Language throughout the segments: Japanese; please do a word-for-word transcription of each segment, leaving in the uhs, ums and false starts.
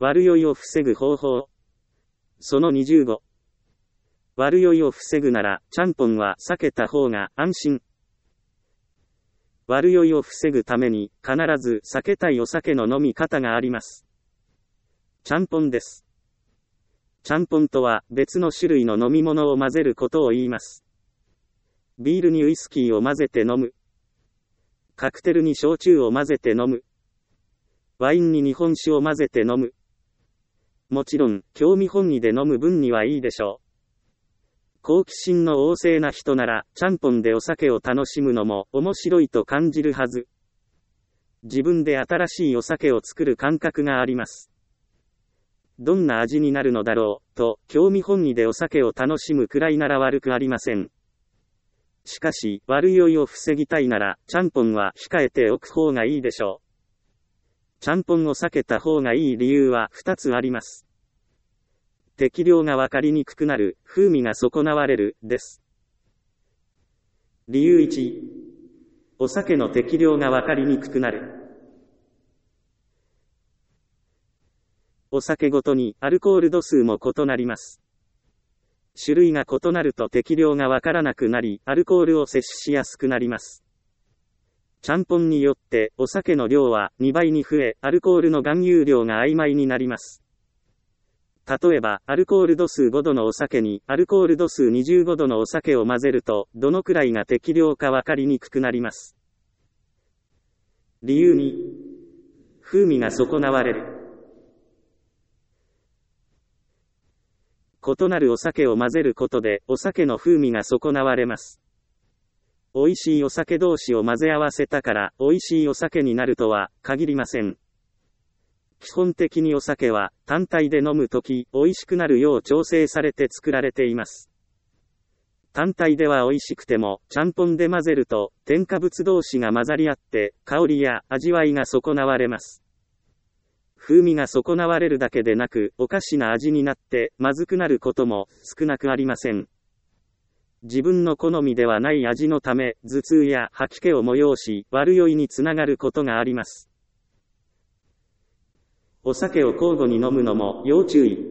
悪酔いを防ぐ方法。そのにじゅうご。悪酔いを防ぐなら、ちゃんぽんは避けた方が安心。悪酔いを防ぐために、必ず避けたいお酒の飲み方があります。ちゃんぽんです。ちゃんぽんとは別の種類の飲み物を混ぜることを言います。ビールにウイスキーを混ぜて飲む。カクテルに焼酎を混ぜて飲む。ワインに日本酒を混ぜて飲む。もちろん、興味本位で飲む分にはいいでしょう。好奇心の旺盛な人なら、ちゃんぽんでお酒を楽しむのも面白いと感じるはず。自分で新しいお酒を作る感覚があります。どんな味になるのだろう、と、興味本位でお酒を楽しむくらいなら悪くありません。しかし、悪酔いを防ぎたいなら、ちゃんぽんは控えておく方がいいでしょう。ちゃんぽんを避けた方がいい理由はふたつあります。適量がわかりにくくなる、風味が損なわれる、です。理由いち、お酒の適量がわかりにくくなる。お酒ごとにアルコール度数も異なります。種類が異なると適量がわからなくなり、アルコールを摂取しやすくなります。ちゃんぽんによってお酒の量はにばいに増え、アルコールの含有量が曖昧になります。例えば、アルコール度数ごどのお酒に、アルコール度数にじゅうごどのお酒を混ぜると、どのくらいが適量かわかりにくくなります。理由に、風味が損なわれる。異なるお酒を混ぜることで、お酒の風味が損なわれます。美味しいお酒同士を混ぜ合わせたから、美味しいお酒になるとは、限りません。基本的にお酒は、単体で飲むとき、美味しくなるよう調整されて作られています。単体では美味しくても、ちゃんぽんで混ぜると、添加物同士が混ざり合って、香りや味わいが損なわれます。風味が損なわれるだけでなく、おかしな味になって、まずくなることも、少なくありません。自分の好みではない味のため、頭痛や吐き気を催し、悪酔いにつながることがあります。お酒を交互に飲むのも要注意。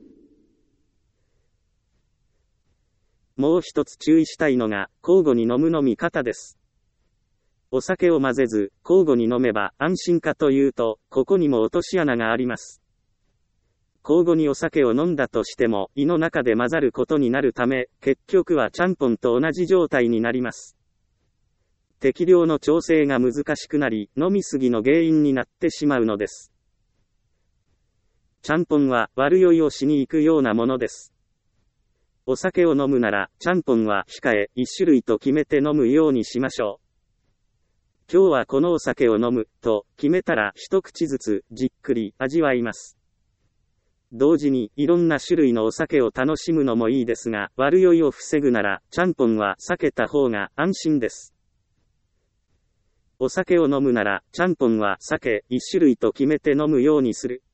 もう一つ注意したいのが、交互に飲む飲み方です。お酒を混ぜず、交互に飲めば安心かというと、ここにも落とし穴があります。交互にお酒を飲んだとしても、胃の中で混ざることになるため、結局はちゃんぽんと同じ状態になります。適量の調整が難しくなり、飲みすぎの原因になってしまうのです。ちゃんぽんは悪酔いをしに行くようなものです。お酒を飲むなら、ちゃんぽんは控え、一種類と決めて飲むようにしましょう。今日はこのお酒を飲む、と決めたら一口ずつじっくり味わいます。同時にいろんな種類のお酒を楽しむのもいいですが、悪酔いを防ぐなら、ちゃんぽんは避けた方が安心です。お酒を飲むなら、ちゃんぽんは避け、一種類と決めて飲むようにする。